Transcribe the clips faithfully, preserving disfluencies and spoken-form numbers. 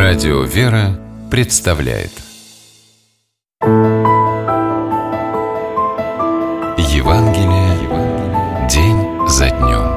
Радио «Вера» представляет Евангелие день за днем.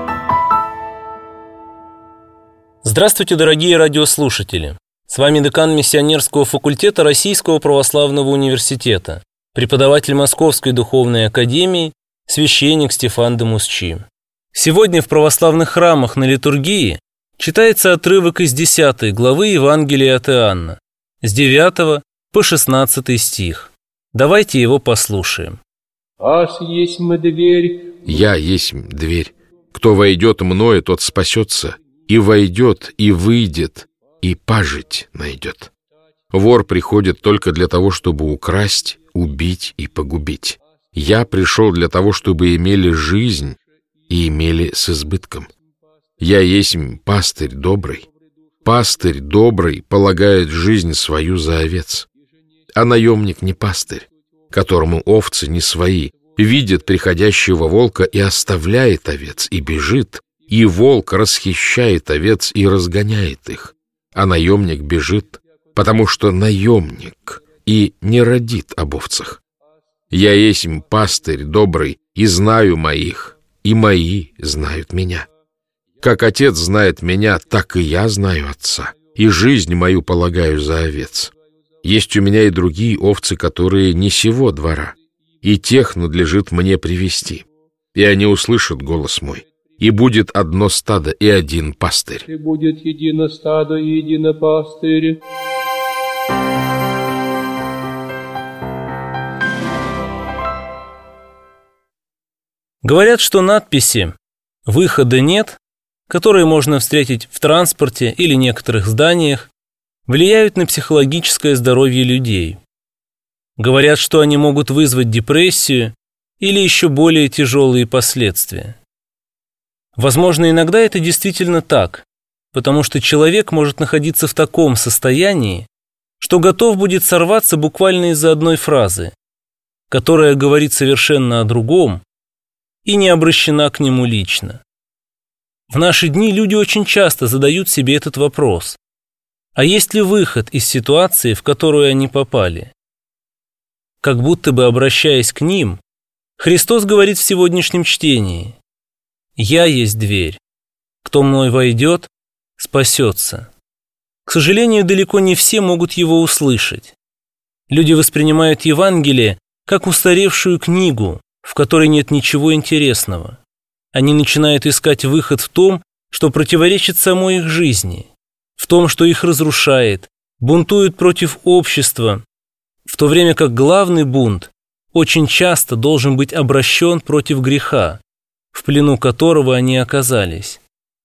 Здравствуйте, дорогие радиослушатели! С вами декан миссионерского факультета Российского православного университета, преподаватель Московской духовной академии, священник Стефан де Мусчи. Сегодня в православных храмах на литургии читается отрывок из десятой главы Евангелия от Иоанна, с девятого по шестнадцатый стих. Давайте его послушаем. «Аз есмь дверь». «Я есмь дверь. Кто войдет мною, тот спасется, и войдет, и выйдет, и пажить найдет. Вор приходит только для того, чтобы украсть, убить и погубить. Я пришел для того, чтобы имели жизнь и имели с избытком. Я есмь пастырь добрый. Пастырь добрый полагает жизнь свою за овец. А наемник не пастырь, которому овцы не свои, видит приходящего волка и оставляет овец, и бежит, и волк расхищает овец и разгоняет их. А наемник бежит, потому что наемник и не родит об овцах. Я есмь пастырь добрый, и знаю моих, и мои знают меня. Как отец знает меня, так и я знаю отца, и жизнь мою полагаю за овец. Есть у меня и другие овцы, которые не сего двора, и тех надлежит мне привести. И они услышат голос мой, и будет одно стадо и один пастырь». И будет едино стадо и едино пастырь. Говорят, что надписи «Выхода нет», которые можно встретить в транспорте или некоторых зданиях, влияют на психологическое здоровье людей. Говорят, что они могут вызвать депрессию или еще более тяжелые последствия. Возможно, иногда это действительно так, потому что человек может находиться в таком состоянии, что готов будет сорваться буквально из-за одной фразы, которая говорит совершенно о другом и не обращена к нему лично. В наши дни люди очень часто задают себе этот вопрос: а есть ли выход из ситуации, в которую они попали? Как будто бы, обращаясь к ним, Христос говорит в сегодняшнем чтении: «Я есть дверь. Кто мной войдет, спасется». К сожалению, далеко не все могут его услышать. Люди воспринимают Евангелие как устаревшую книгу, в которой нет ничего интересного. Они начинают искать выход в том, что противоречит самой их жизни, в том, что их разрушает, бунтуют против общества, в то время как главный бунт очень часто должен быть обращен против греха, в плену которого они оказались.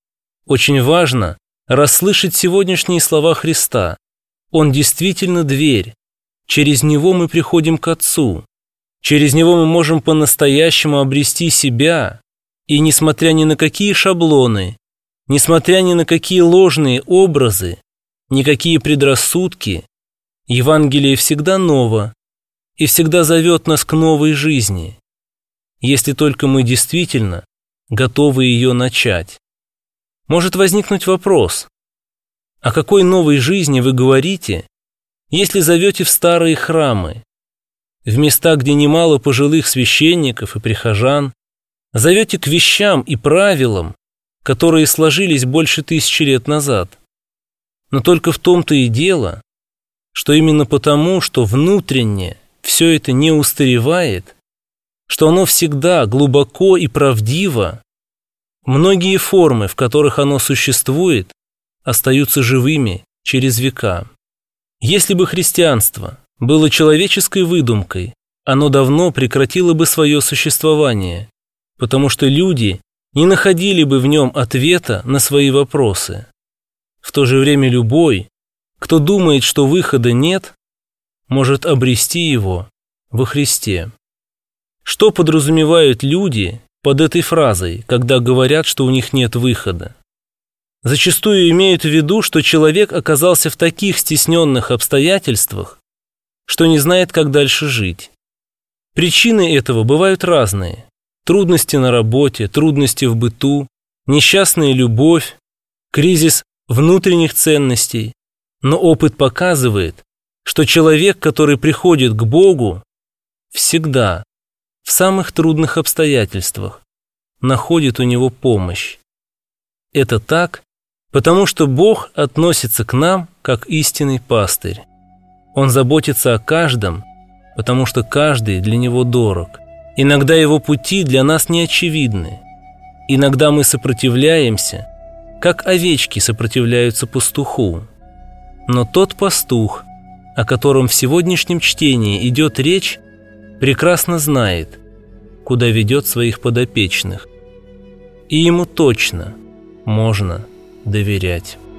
Очень важно расслышать сегодняшние слова Христа. Он действительно дверь. Через Него мы приходим к Отцу. Через Него мы можем по-настоящему обрести себя. И несмотря ни на какие шаблоны, несмотря ни на какие ложные образы, никакие предрассудки, Евангелие всегда ново и всегда зовет нас к новой жизни, если только мы действительно готовы ее начать. Может возникнуть вопрос: о какой новой жизни вы говорите, если зовете в старые храмы, в места, где немало пожилых священников и прихожан, зовете к вещам и правилам, которые сложились больше тысячи лет назад? Но только в том-то и дело, что именно потому, что внутренне все это не устаревает, что оно всегда глубоко и правдиво, многие формы, в которых оно существует, остаются живыми через века. Если бы христианство было человеческой выдумкой, оно давно прекратило бы свое существование, потому что люди не находили бы в нем ответа на свои вопросы. В то же время любой, кто думает, что выхода нет, может обрести его во Христе. Что подразумевают люди под этой фразой, когда говорят, что у них нет выхода? Зачастую имеют в виду, что человек оказался в таких стесненных обстоятельствах, что не знает, как дальше жить. Причины этого бывают разные. Трудности на работе, трудности в быту, несчастная любовь, кризис внутренних ценностей, Но опыт показывает, что человек, который приходит к Богу, всегда, в самых трудных обстоятельствах, находит у Него помощь. Это так, потому что Бог относится к нам как истинный пастырь. Он заботится о каждом, потому что каждый для Него дорог. Иногда Его пути для нас не очевидны. Иногда мы сопротивляемся, как овечки сопротивляются пастуху. Но тот пастух, о котором в сегодняшнем чтении идет речь, прекрасно знает, куда ведет своих подопечных. И ему точно можно доверять.